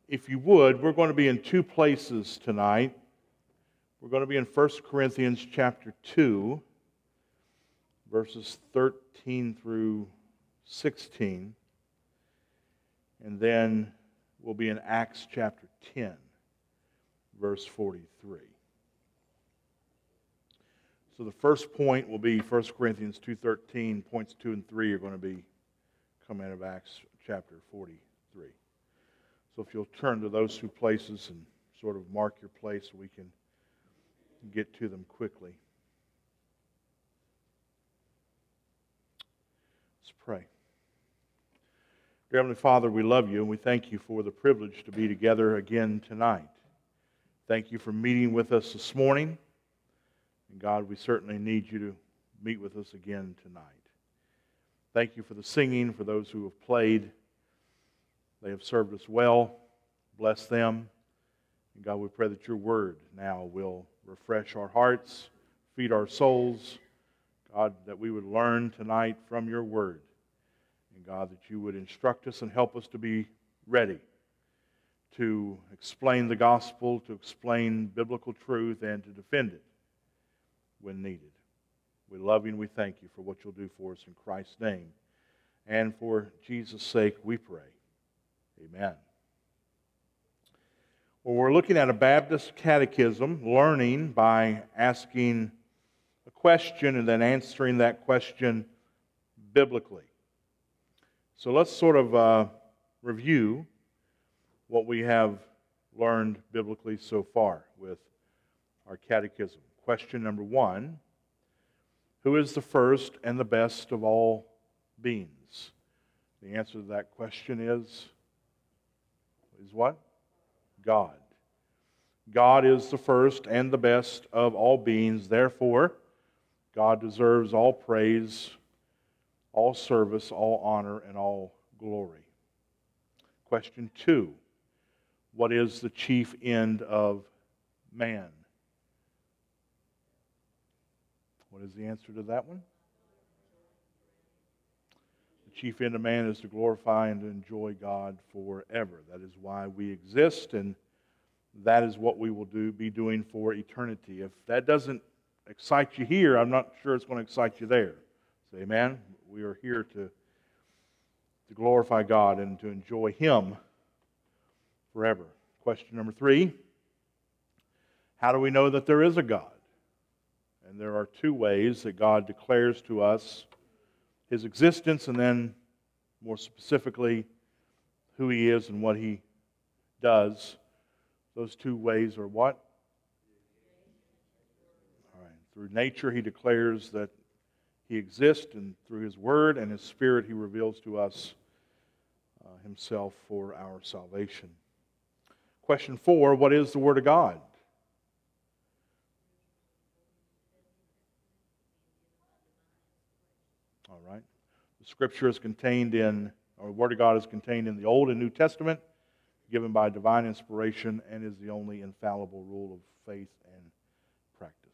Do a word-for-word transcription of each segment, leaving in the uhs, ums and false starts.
if you would, we're going to be in two places tonight. We're going to be in First Corinthians chapter two, verses thirteen through sixteen. And then we'll be in Acts chapter ten, verse forty-three. So the first point will be First Corinthians two thirteen. Points two and three are going to be coming out of Acts chapter forty-three. So if you'll turn to those two places and sort of mark your place so we can get to them quickly. Let's pray. Dear Heavenly Father, we love you and we thank you for the privilege to be together again tonight. Thank you for meeting with us this morning. And God, we certainly need you to meet with us again tonight. Thank you for the singing, for those who have played. They have served us well. Bless them. And God, we pray that your word now will refresh our hearts, feed our souls. God, that we would learn tonight from your word. And God, that you would instruct us and help us to be ready to explain the gospel, to explain biblical truth, and to defend it when needed. We love you and we thank you for what you'll do for us in Christ's name. And for Jesus' sake, we pray. Amen. Well, we're looking at a Baptist catechism, learning by asking a question and then answering that question biblically. So let's sort of uh, review what we have learned biblically so far with our catechism. Question number one, who is the first and the best of all beings? The answer to that question is, is what? God. God is the first and the best of all beings. Therefore, God deserves all praise, all service, all honor, and all glory. Question two, what is the chief end of man? What is the answer to that one? The chief end of man is to glorify and to enjoy God forever. That is why we exist, and that is what we will do, be doing for eternity. If that doesn't excite you here, I'm not sure it's going to excite you there. So, amen? We are here to, to glorify God and to enjoy Him forever. Question number three, how do we know that there is a God? And there are two ways that God declares to us His existence, and then more specifically, who He is and what He does. Those two ways are what? All right. Through nature, He declares that He exists, and through His Word and His Spirit, He reveals to us uh, Himself for our salvation. Question four, what is the Word of God? All right. The Scripture is contained in, or the Word of God is contained in the Old and New Testament, given by divine inspiration, and is the only infallible rule of faith and practice.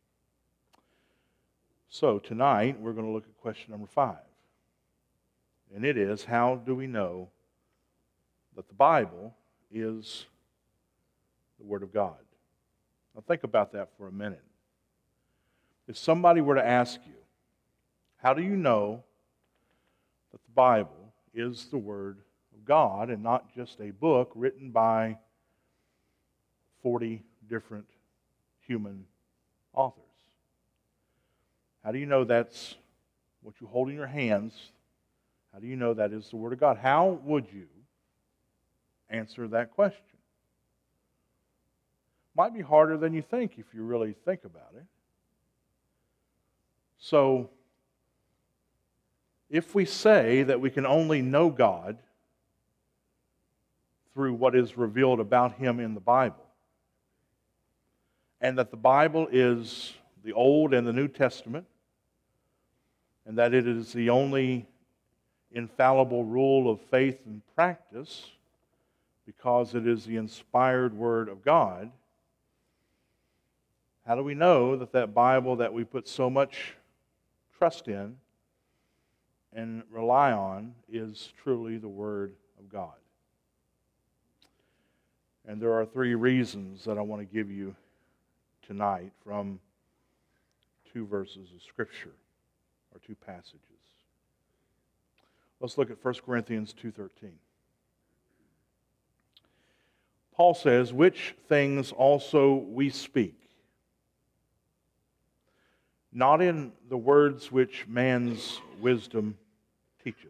So tonight, we're going to look at question number five. And it is, how do we know that the Bible is the Word of God? Now think about that for a minute. If somebody were to ask you, how do you know that the Bible is the Word of God and not just a book written by forty different human authors? How do you know that's what you hold in your hands? How do you know that is the Word of God? How would you answer that question? Might be harder than you think if you really think about it. So, if we say that we can only know God through what is revealed about Him in the Bible, and that the Bible is the Old and the New Testament, and that it is the only infallible rule of faith and practice because it is the inspired Word of God, how do we know that that Bible that we put so much trust in and rely on is truly the Word of God? And there are three reasons that I want to give you tonight from two verses of Scripture, or two passages. Let's look at First Corinthians two thirteen. Paul says, "Which things also we speak, not in the words which man's wisdom teacheth,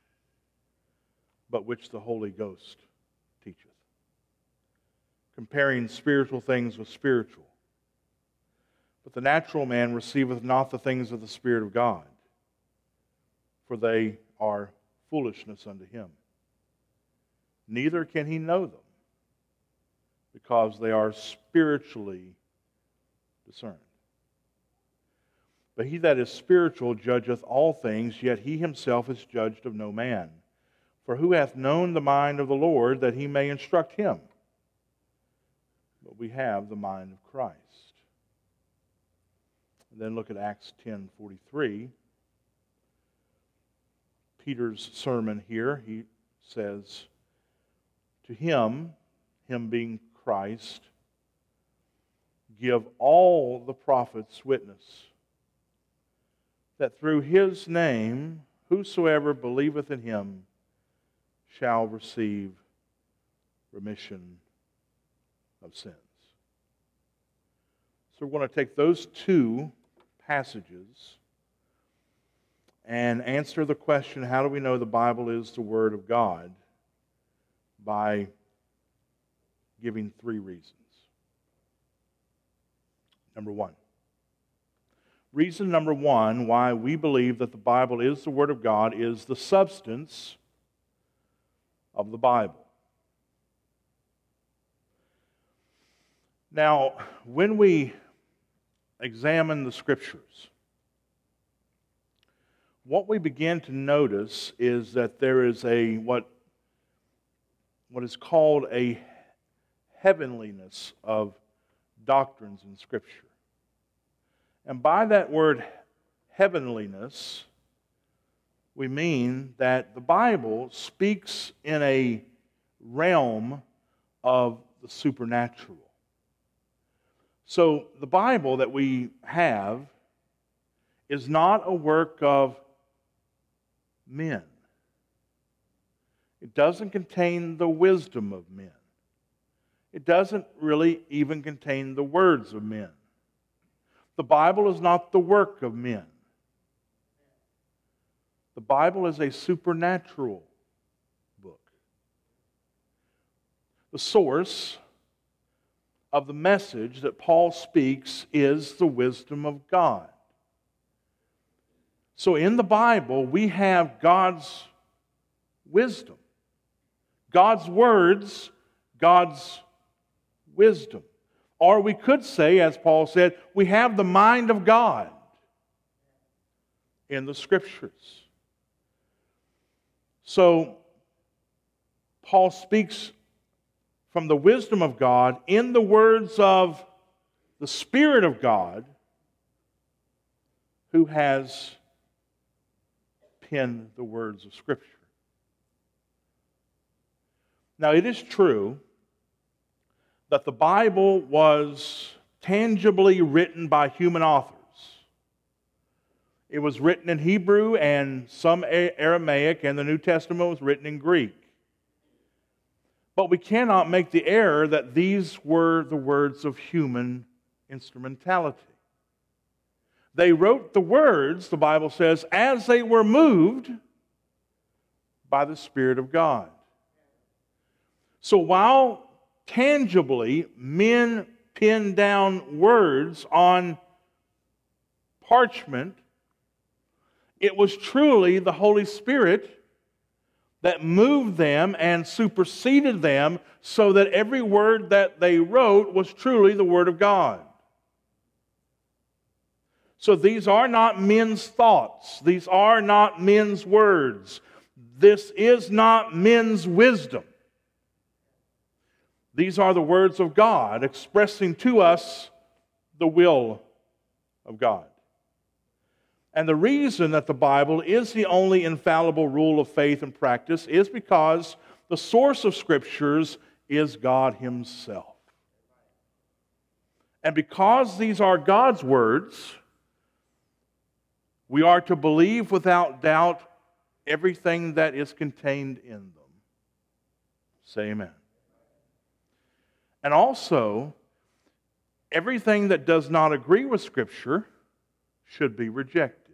but which the Holy Ghost teacheth, comparing spiritual things with spiritual. But the natural man receiveth not the things of the Spirit of God, for they are foolishness unto him. Neither can he know them, because they are spiritually discerned. But he that is spiritual judgeth all things, yet he himself is judged of no man. For who hath known the mind of the Lord, that he may instruct him? But we have the mind of Christ." And then look at Acts ten forty-three. Peter's sermon here, he says, "To him," him being Christ, "give all the prophets witness, that through his name whosoever believeth in him shall receive remission of sins." So we're going to take those two passages and answer the question, how do we know the Bible is the Word of God? By giving three reasons. Number one. Reason number one why we believe that the Bible is the Word of God is the substance of the Bible. Now, when we examine the Scriptures, what we begin to notice is that there is a what, what is called a heavenliness of doctrines in Scripture. And by that word heavenliness, we mean that the Bible speaks in a realm of the supernatural. So the Bible that we have is not a work of men. It doesn't contain the wisdom of men. It doesn't really even contain the words of men. The Bible is not the work of men. The Bible is a supernatural book. The source of the message that Paul speaks is the wisdom of God. So in the Bible, we have God's wisdom, God's words, God's wisdom. Or we could say, as Paul said, we have the mind of God in the Scriptures. So, Paul speaks from the wisdom of God in the words of the Spirit of God, who has penned the words of Scripture. Now, it is true that the Bible was tangibly written by human authors. It was written in Hebrew and some Aramaic, and the New Testament was written in Greek. But we cannot make the error that these were the words of human instrumentality. They wrote the words, the Bible says, as they were moved by the Spirit of God. So while tangibly men pin down words on parchment, it was truly the Holy Spirit that moved them and superseded them so that every word that they wrote was truly the Word of God. So these are not men's thoughts. These are not men's words. This is not men's wisdom. These are the words of God expressing to us the will of God. And the reason that the Bible is the only infallible rule of faith and practice is because the source of Scriptures is God Himself. And because these are God's words, we are to believe without doubt everything that is contained in them. Say amen. And also, everything that does not agree with Scripture should be rejected.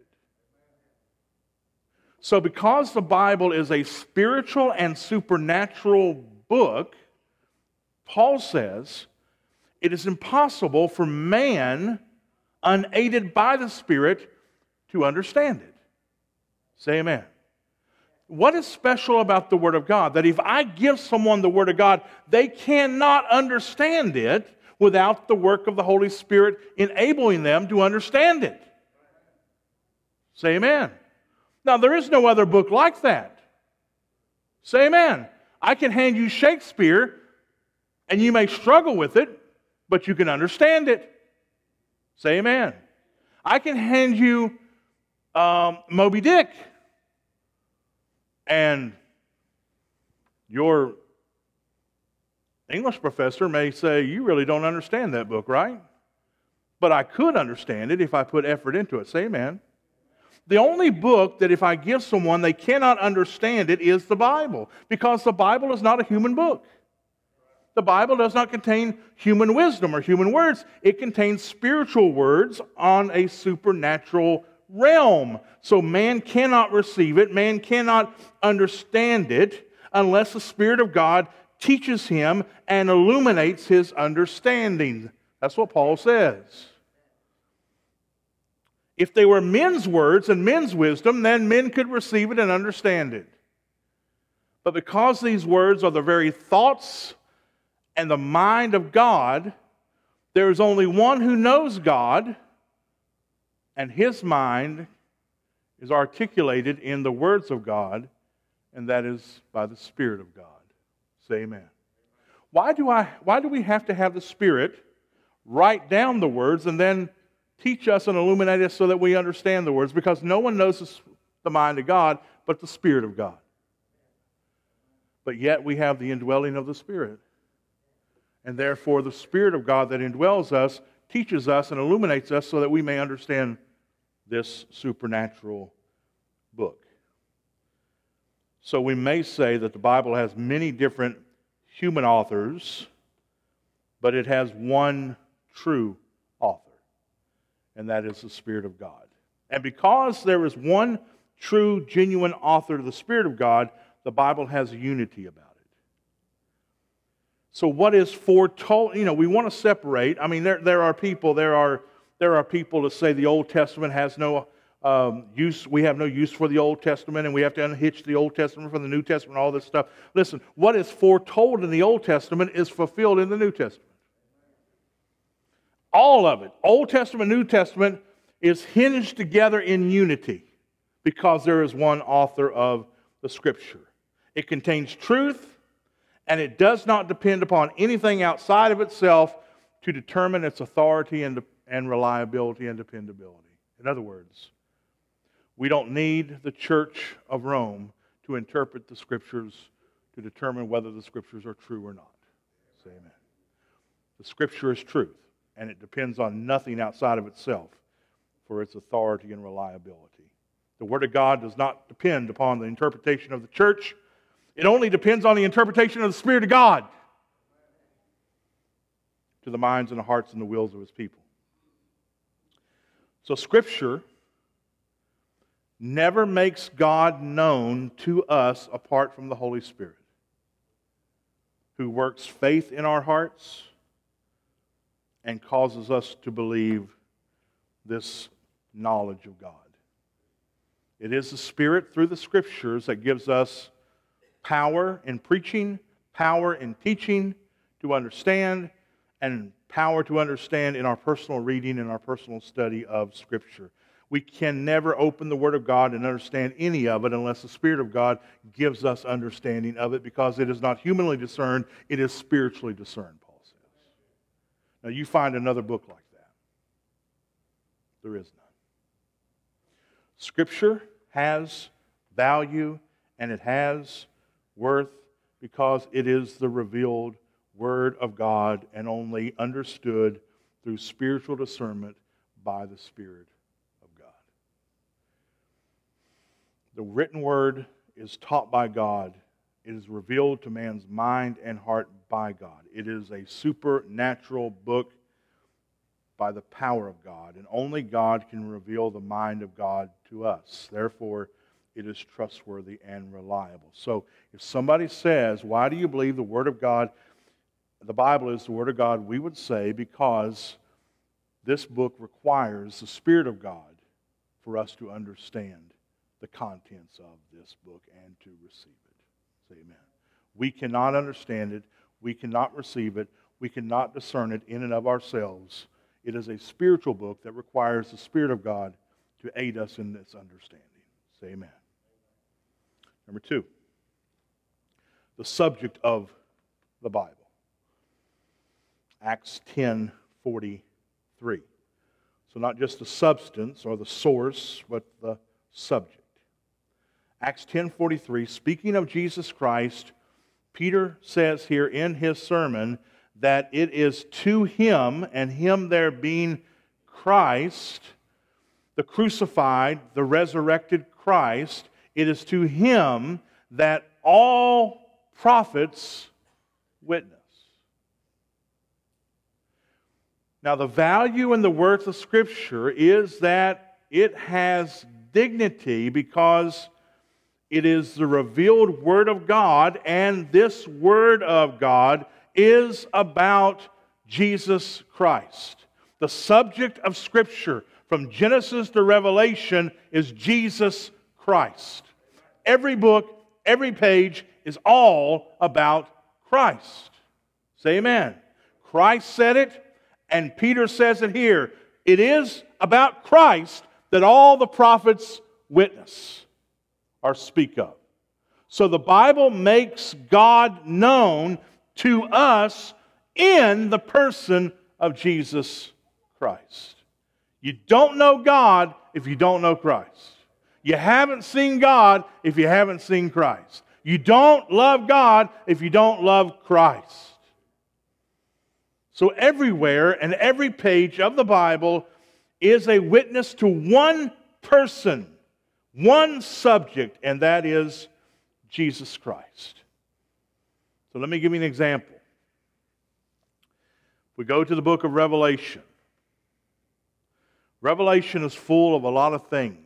So because the Bible is a spiritual and supernatural book, Paul says it is impossible for man, unaided by the Spirit, to understand it. Say amen. What is special about the Word of God? That if I give someone the Word of God, they cannot understand it without the work of the Holy Spirit enabling them to understand it. Say amen. Now, there is no other book like that. Say amen. I can hand you Shakespeare, and you may struggle with it, but you can understand it. Say amen. I can hand you um, Moby Dick, and your English professor may say, you really don't understand that book, right? But I could understand it if I put effort into it. Say amen. The only book that if I give someone they cannot understand it is the Bible, because the Bible is not a human book. The Bible does not contain human wisdom or human words. It contains spiritual words on a supernatural realm. So man cannot receive it, man cannot understand it unless the Spirit of God teaches him and illuminates his understanding. That's what Paul says. If they were men's words and men's wisdom, then men could receive it and understand it. But because these words are the very thoughts and the mind of God, there is only one who knows God, and His mind is articulated in the words of God, and that is by the Spirit of God. Say amen. Why do I? Why do we have to have the Spirit write down the words and then teach us and illuminate us so that we understand the words? Because no one knows the mind of God but the Spirit of God. But yet we have the indwelling of the Spirit. And therefore the Spirit of God that indwells us teaches us and illuminates us so that we may understand this supernatural book. So we may say that the Bible has many different human authors, but it has one true author, and that is the Spirit of God. And because there is one true, genuine author to the Spirit of God, the Bible has a unity about it. So what is foretold? You know, we want to separate. I mean, there, there are people, there are, there are people that say the Old Testament has no um, use, we have no use for the Old Testament, and we have to unhitch the Old Testament from the New Testament, all this stuff. Listen, what is foretold in the Old Testament is fulfilled in the New Testament. All of it, Old Testament, New Testament, is hinged together in unity because there is one author of the Scripture. It contains truth, and it does not depend upon anything outside of itself to determine its authority and, and reliability and dependability. In other words, we don't need the Church of Rome to interpret the Scriptures to determine whether the Scriptures are true or not. Say amen. The Scripture is truth, and it depends on nothing outside of itself for its authority and reliability. The Word of God does not depend upon the interpretation of the church. It only depends on the interpretation of the Spirit of God to the minds and the hearts and the wills of His people. So Scripture never makes God known to us apart from the Holy Spirit, who works faith in our hearts and causes us to believe this knowledge of God. It is the Spirit through the Scriptures that gives us power in preaching, power in teaching to understand, and power to understand in our personal reading and our personal study of Scripture. We can never open the Word of God and understand any of it unless the Spirit of God gives us understanding of it, because it is not humanly discerned, it is spiritually discerned, Paul says. Now you find another book like that. There is none. Scripture has value and it has worth because it is the revealed Word of God and only understood through spiritual discernment by the Spirit of God. The written Word is taught by God. It is revealed to man's mind and heart by God. It is a supernatural book by the power of God, and only God can reveal the mind of God to us. Therefore, it is trustworthy and reliable. So, if somebody says, why do you believe the Word of God, the Bible is the Word of God, we would say, because this book requires the Spirit of God for us to understand the contents of this book and to receive it. Say amen. We cannot understand it. We cannot receive it. We cannot discern it in and of ourselves. It is a spiritual book that requires the Spirit of God to aid us in this understanding. Say amen. Number two, the subject of the Bible. Acts ten forty-three. So not just the substance or the source, but the subject. Acts ten forty-three, speaking of Jesus Christ, Peter says here in his sermon that it is to Him, and Him there being Christ, the crucified, the resurrected Christ, it is to Him that all prophets witness. Now, the value and the worth of Scripture is that it has dignity because it is the revealed Word of God, and this Word of God is about Jesus Christ. The subject of Scripture from Genesis to Revelation is Jesus Christ. Every book, every page is all about Christ. Say amen. Christ said it, and Peter says it here. It is about Christ that all the prophets witness or speak of. So the Bible makes God known to us in the person of Jesus Christ. You don't know God if you don't know Christ. You haven't seen God if you haven't seen Christ. You don't love God if you don't love Christ. So everywhere and every page of the Bible is a witness to one person, one subject, and that is Jesus Christ. So let me give you an example. We go to the book of Revelation. Revelation is full of a lot of things.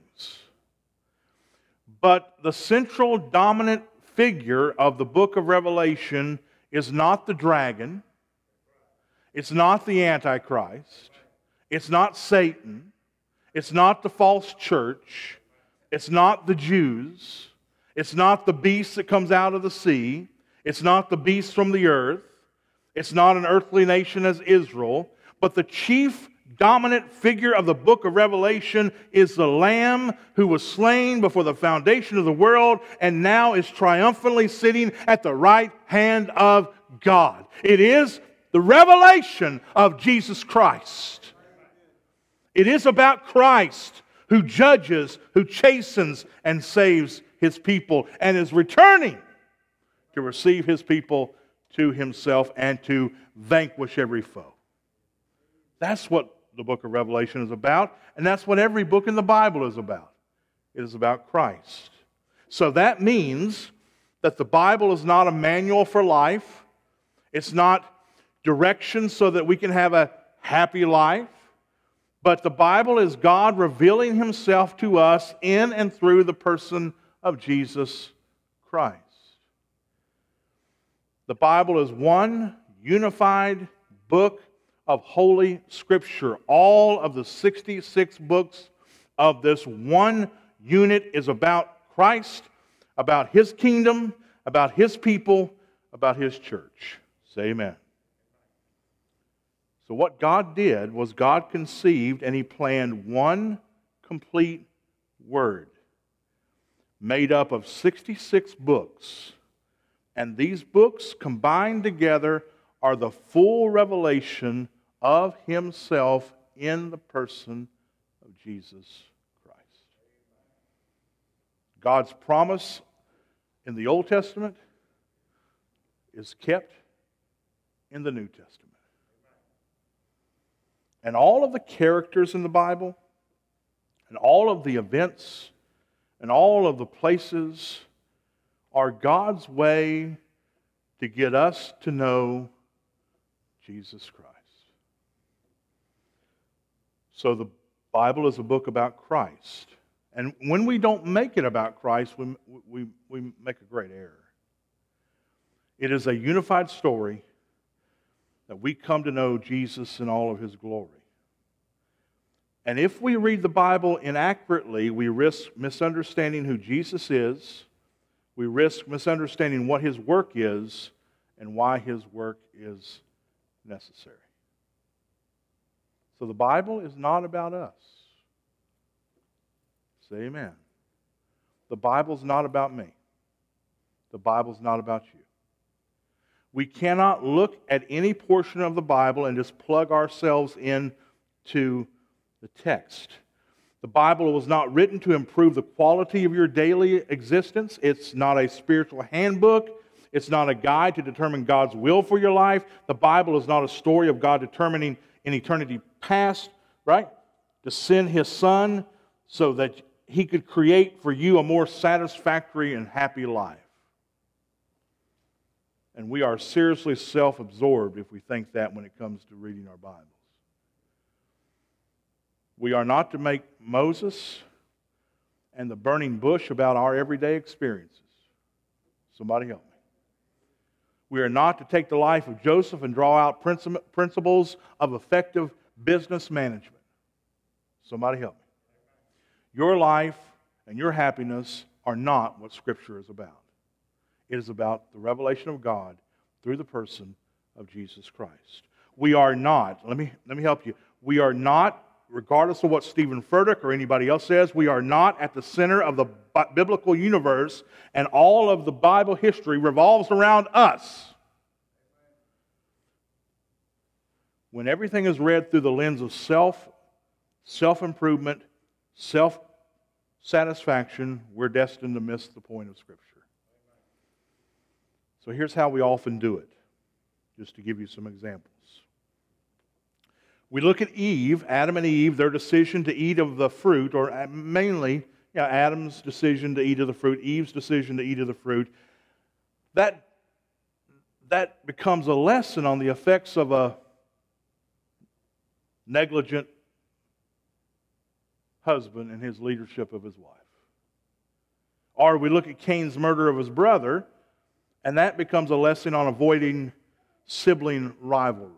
But the central dominant figure of the book of Revelation is not the dragon. It's not the Antichrist. It's not Satan. It's not the false church. It's not the Jews. It's not the beast that comes out of the sea. It's not the beast from the earth. It's not an earthly nation as Israel. But the chief dominant figure of the book of Revelation is the Lamb who was slain before the foundation of the world and now is triumphantly sitting at the right hand of God. It is the revelation of Jesus Christ. It is about Christ who judges, who chastens, and saves His people, and is returning to receive His people to Himself and to vanquish every foe. That's what the book of Revelation is about, and that's what every book in the Bible is about. It is about Christ. So that means that the Bible is not a manual for life. It's not direction so that we can have a happy life. But the Bible is God revealing Himself to us in and through the person of Jesus Christ. The Bible is one unified book of Holy Scripture. All of the sixty-six books of this one unit is about Christ, about His kingdom, about His people, about His church. Say amen. So what God did was God conceived and He planned one complete word made up of sixty-six books. And these books combined together are the full revelation of Himself in the person of Jesus Christ. God's promise in the Old Testament is kept in the New Testament. And all of the characters in the Bible, and all of the events, and all of the places are God's way to get us to know Jesus Christ. So the Bible is a book about Christ. And when we don't make it about Christ, we, we, we make a great error. It is a unified story that we come to know Jesus in all of His glory. And if we read the Bible inaccurately, we risk misunderstanding who Jesus is, we risk misunderstanding what His work is, and why His work is necessary. So the Bible is not about us. Say amen. The Bible's not about me. The Bible's not about you. We cannot look at any portion of the Bible and just plug ourselves into the text. The Bible was not written to improve the quality of your daily existence. It's not a spiritual handbook. It's not a guide to determine God's will for your life. The Bible is not a story of God determining in eternity past, right, to send His Son so that He could create for you a more satisfactory and happy life. And we are seriously self-absorbed if we think that when it comes to reading our Bibles. We are not to make Moses and the burning bush about our everyday experiences. Somebody help me. We are not to take the life of Joseph and draw out principles of effective business management. Somebody help me. Your life and your happiness are not what Scripture is about. It is about the revelation of God through the person of Jesus Christ. We are not, let me, let me help you, we are not, regardless of what Stephen Furtick or anybody else says, we are not at the center of the biblical universe, and all of the Bible history revolves around us. When everything is read through the lens of self, self-improvement, self-satisfaction, we're destined to miss the point of Scripture. So here's how we often do it, just to give you some examples. We look at Eve, Adam and Eve, their decision to eat of the fruit, or mainly yeah, Adam's decision to eat of the fruit, Eve's decision to eat of the fruit. That, that becomes a lesson on the effects of a negligent husband and his leadership of his wife. Or we look at Cain's murder of his brother, and that becomes a lesson on avoiding sibling rivalry.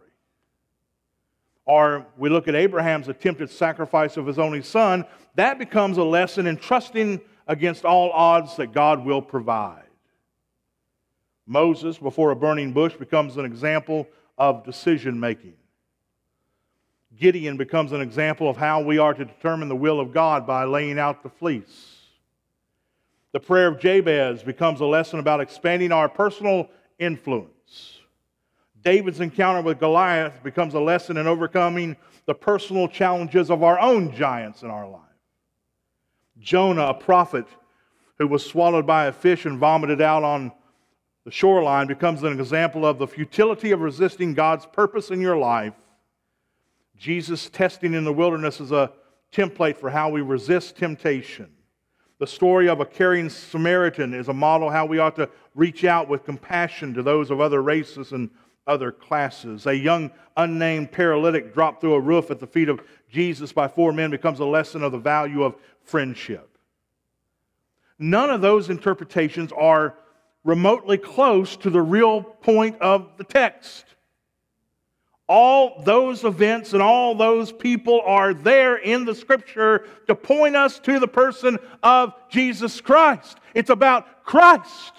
Or we look at Abraham's attempted sacrifice of his only son, that becomes a lesson in trusting against all odds that God will provide. Moses, before a burning bush, becomes an example of decision-making. Gideon becomes an example of how we are to determine the will of God by laying out the fleece. The prayer of Jabez becomes a lesson about expanding our personal influence. David's encounter with Goliath becomes a lesson in overcoming the personal challenges of our own giants in our life. Jonah, a prophet who was swallowed by a fish and vomited out on the shoreline, becomes an example of the futility of resisting God's purpose in your life. Jesus' testing in the wilderness is a template for how we resist temptation. The story of a caring Samaritan is a model how we ought to reach out with compassion to those of other races and other classes. A young unnamed paralytic dropped through a roof at the feet of Jesus by four men becomes a lesson of the value of friendship. None of those interpretations are remotely close to the real point of the text. All those events and all those people are there in the Scripture to point us to the person of Jesus Christ. It's about Christ.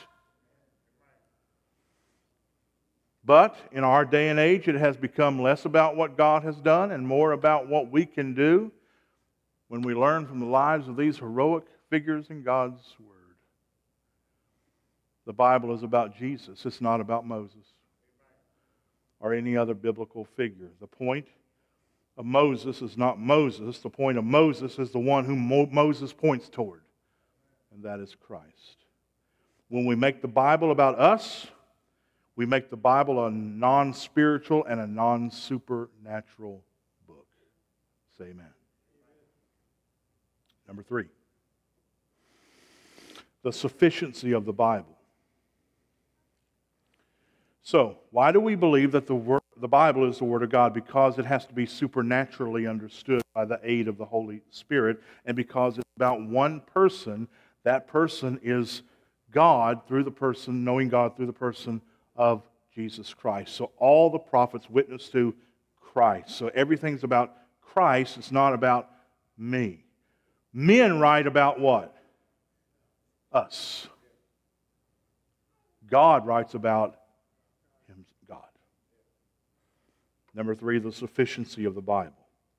But in our day and age, it has become less about what God has done and more about what we can do when we learn from the lives of these heroic figures in God's Word. The Bible is about Jesus. It's not about Moses or any other biblical figure. The point of Moses is not Moses. The point of Moses is the one whom Mo- Moses points toward, and that is Christ. When we make the Bible about us, We make the Bible a non-spiritual and a non-supernatural book. Say amen. Number three, the sufficiency of the Bible. So, why do we believe that the word, the Bible is the Word of God? Because it has to be supernaturally understood by the aid of the Holy Spirit, and because it's about one person. That person is God through the person, knowing God through the person of Jesus Christ. So all the prophets witness to Christ. So everything's about Christ. It's not about me. Men write about what? Us. God writes about Him, God. Number three, the sufficiency of the Bible.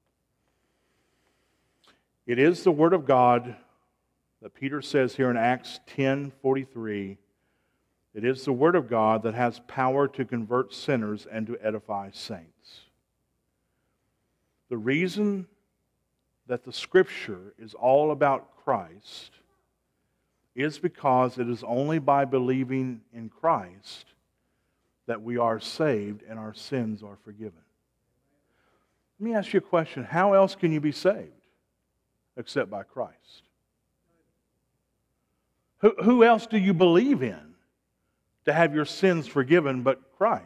It is the Word of God that Peter says here in Acts ten forty-three. It is the Word of God that has power to convert sinners and to edify saints. The reason that the Scripture is all about Christ is because it is only by believing in Christ that we are saved and our sins are forgiven. Let me ask you a question. How else can you be saved except by Christ? Who, who else do you believe in to have your sins forgiven but Christ?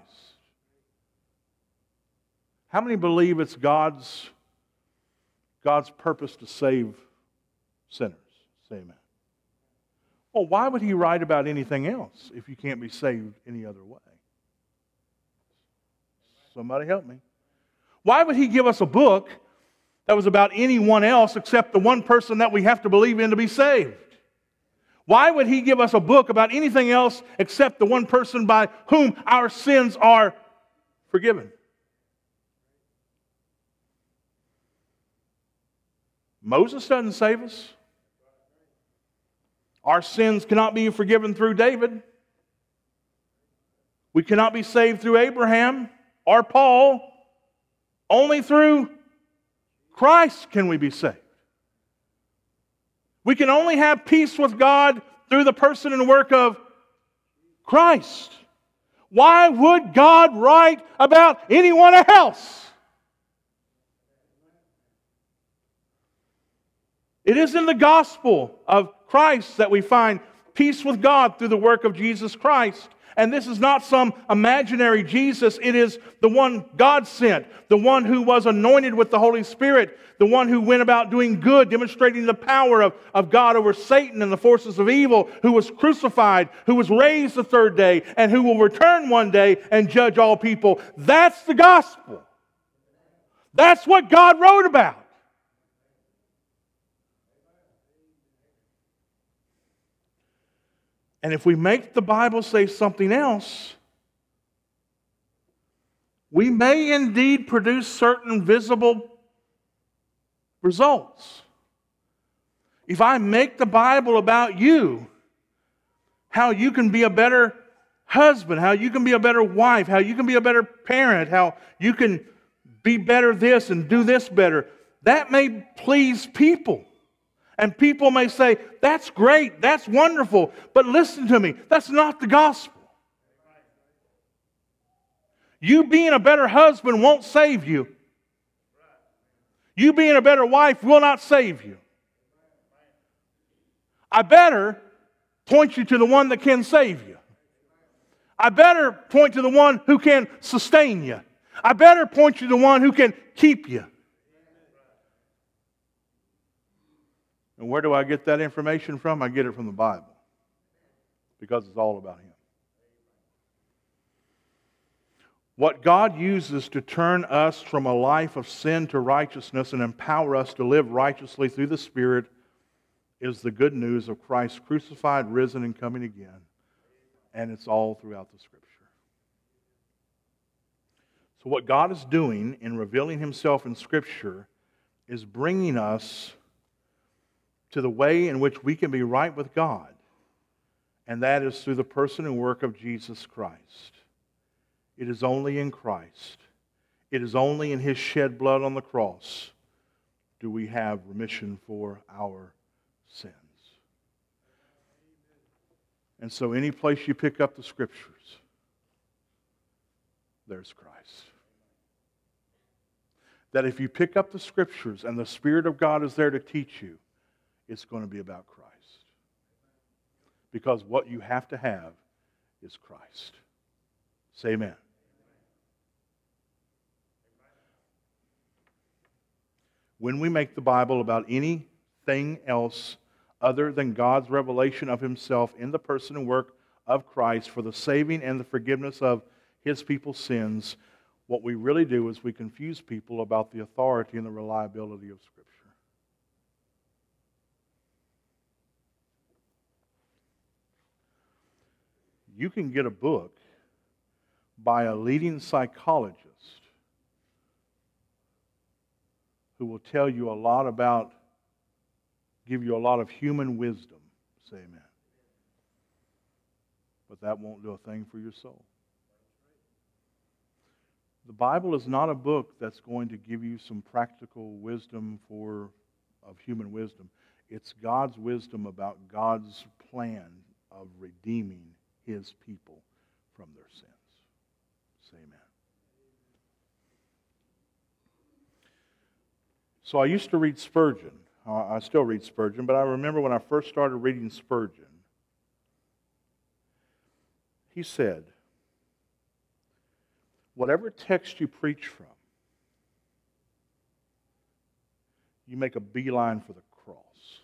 How many believe it's God's, God's purpose to save sinners? Say amen. Well, why would He write about anything else if you can't be saved any other way? Somebody help me. Why would He give us a book that was about anyone else except the one person that we have to believe in to be saved? Why would He give us a book about anything else except the one person by whom our sins are forgiven? Moses doesn't save us. Our sins cannot be forgiven through David. We cannot be saved through Abraham or Paul. Only through Christ can we be saved. We can only have peace with God through the person and work of Christ. Why would God write about anyone else? It is in the gospel of Christ that we find peace with God through the work of Jesus Christ. And this is not some imaginary Jesus. It is the one God sent, the one who was anointed with the Holy Spirit, the one who went about doing good, demonstrating the power of, of God over Satan and the forces of evil, who was crucified, who was raised the third day, and who will return one day and judge all people. That's the gospel. That's what God wrote about. And if we make the Bible say something else, we may indeed produce certain visible results. If I make the Bible about you, how you can be a better husband, how you can be a better wife, how you can be a better parent, how you can be better this and do this better, that may please people. And people may say, that's great, that's wonderful, but listen to me, that's not the gospel. You being a better husband won't save you. You being a better wife will not save you. I better point you to the one that can save you. I better point to the one who can sustain you. I better point you to the one who can keep you. And where do I get that information from? I get it from the Bible. Because it's all about Him. What God uses to turn us from a life of sin to righteousness and empower us to live righteously through the Spirit is the good news of Christ crucified, risen, and coming again. And it's all throughout the Scripture. So what God is doing in revealing Himself in Scripture is bringing us to the way in which we can be right with God. And that is through the person and work of Jesus Christ. It is only in Christ. It is only in His shed blood on the cross do we have remission for our sins. And so any place you pick up the Scriptures, there's Christ. That if you pick up the Scriptures and the Spirit of God is there to teach you, it's going to be about Christ. Because what you have to have is Christ. Say amen. When we make the Bible about anything else other than God's revelation of Himself in the person and work of Christ for the saving and the forgiveness of His people's sins, what we really do is we confuse people about the authority and the reliability of Scripture. You can get a book by a leading psychologist who will tell you a lot about, give you a lot of human wisdom. Say amen. But that won't do a thing for your soul. The Bible is not a book that's going to give you some practical wisdom for of human wisdom. It's God's wisdom about God's plan of redeeming His people from their sins. Say amen. So I used to read Spurgeon. I still read Spurgeon, but I remember when I first started reading Spurgeon, he said, whatever text you preach from, you make a beeline for the cross.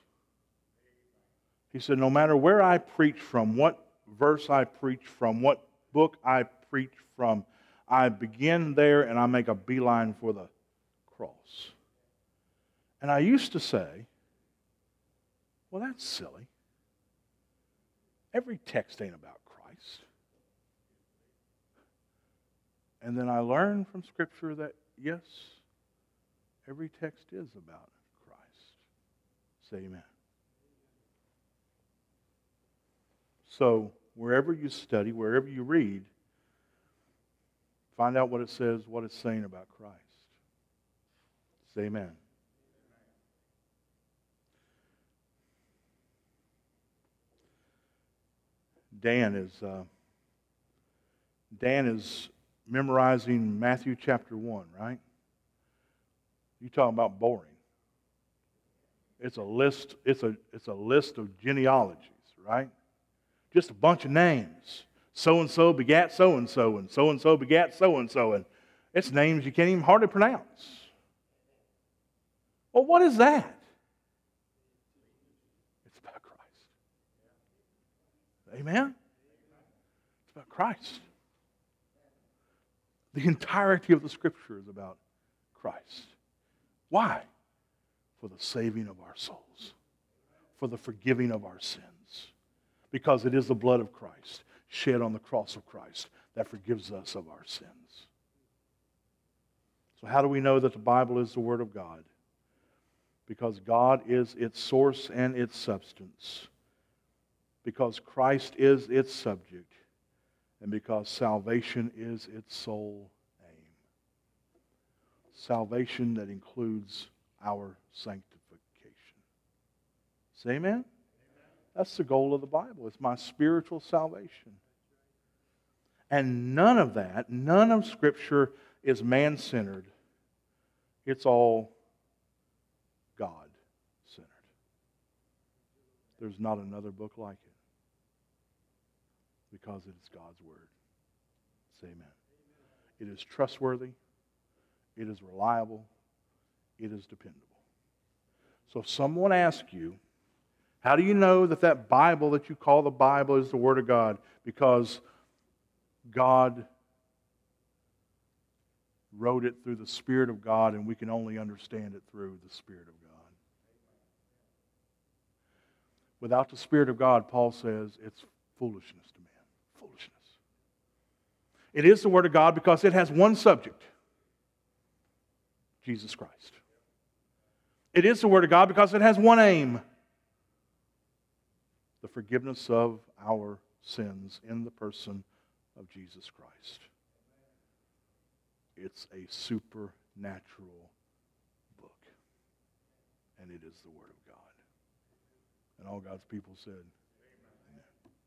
He said, no matter where I preach from, what verse I preach from, what book I preach from, I begin there and I make a beeline for the cross. And I used to say, well, that's silly. Every text ain't about Christ. And then I learned from Scripture that, yes, every text is about Christ. Say amen. So, wherever you study, wherever you read, find out what it says, what it's saying about Christ. Say amen. Dan is uh, Dan is memorizing Matthew chapter one, right? You talking about boring. It's a list, it's a it's a list of genealogies, right? Just a bunch of names. So-and-so begat so-and-so, and so-and-so begat so-and-so, and it's names you can't even hardly pronounce. Well, what is that? It's about Christ. Amen? It's about Christ. The entirety of the Scripture is about Christ. Why? For the saving of our souls. For the forgiving of our sins. Because it is the blood of Christ shed on the cross of Christ that forgives us of our sins. So how do we know that the Bible is the Word of God? Because God is its source and its substance. Because Christ is its subject. And because salvation is its sole aim. Salvation that includes our sanctification. Say amen? That's the goal of the Bible. It's my spiritual salvation. And none of that, none of Scripture is man-centered. It's all God-centered. There's not another book like it. Because it is God's Word. Say amen. It is trustworthy. It is reliable. It is dependable. So if someone asks you, how do you know that that Bible that you call the Bible is the Word of God? Because God wrote it through the Spirit of God, and we can only understand it through the Spirit of God. Without the Spirit of God, Paul says, it's foolishness to man. Foolishness. It is the Word of God because it has one subject. Jesus Christ. It is the Word of God because it has one aim. The forgiveness of our sins in the person of Jesus Christ. It's a supernatural book. And it is the Word of God. And all God's people said,